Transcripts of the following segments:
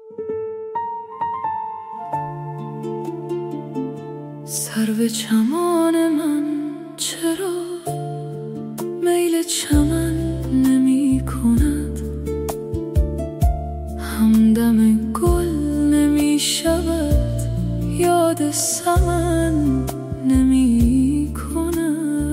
سرو چمان من چرا میل چمن نمی کند؟ همدم گل نمی شود، یاد سمن نمی کند.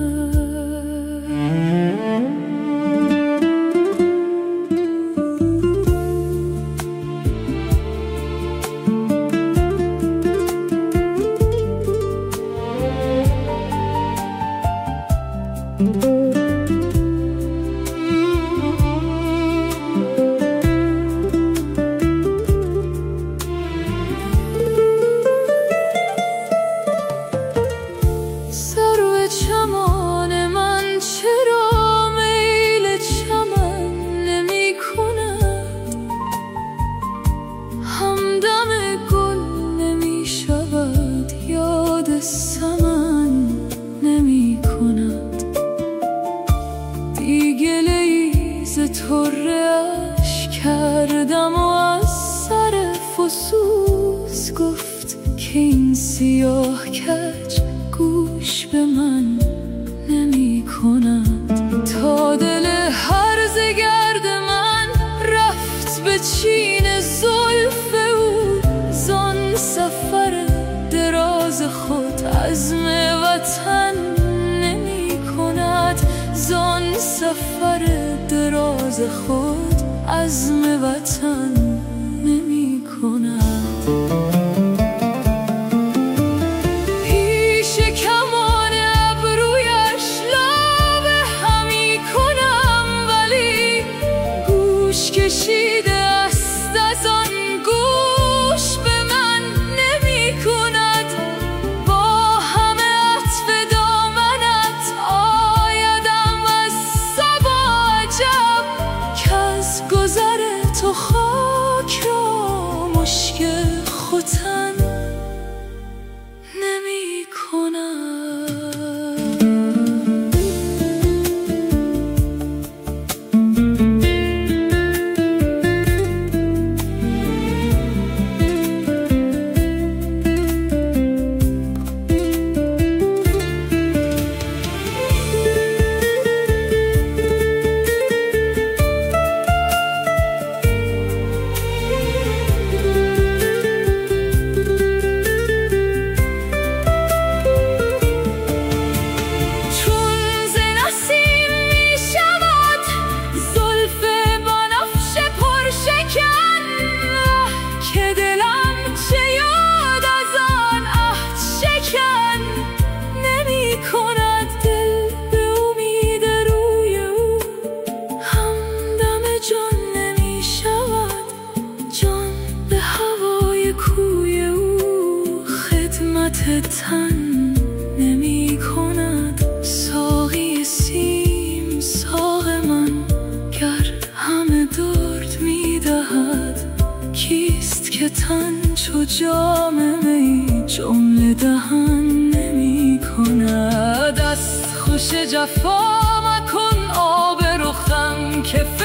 سرو چمان من چرا میل چمن نمی کند؟ همدم گل نمی شود، یاد سمن نمی کند. بی گله‌ای ز طره-اش کردم و از سر فسوس گفت که این سیاه کج گوش به من نمی کند. تا دل هرزه گرد من رفت به چین زلف او، زان سفر دراز خود عزم وطن نمی کند. زان سفر دراز خود عزم وطن نمی کند. کشیده است از آن گوش به من نمی کند. با همه عطف دامنت آیدم از صبا عجب، که از گذر تو خاک را مشک ختن نمی کند. تن نمی کند. ساقی سیم ساق من گر همه درد می دهد، کیست که تن چو جام می جمله دهن نمی کند. از خوش جفا مکن آب رخم که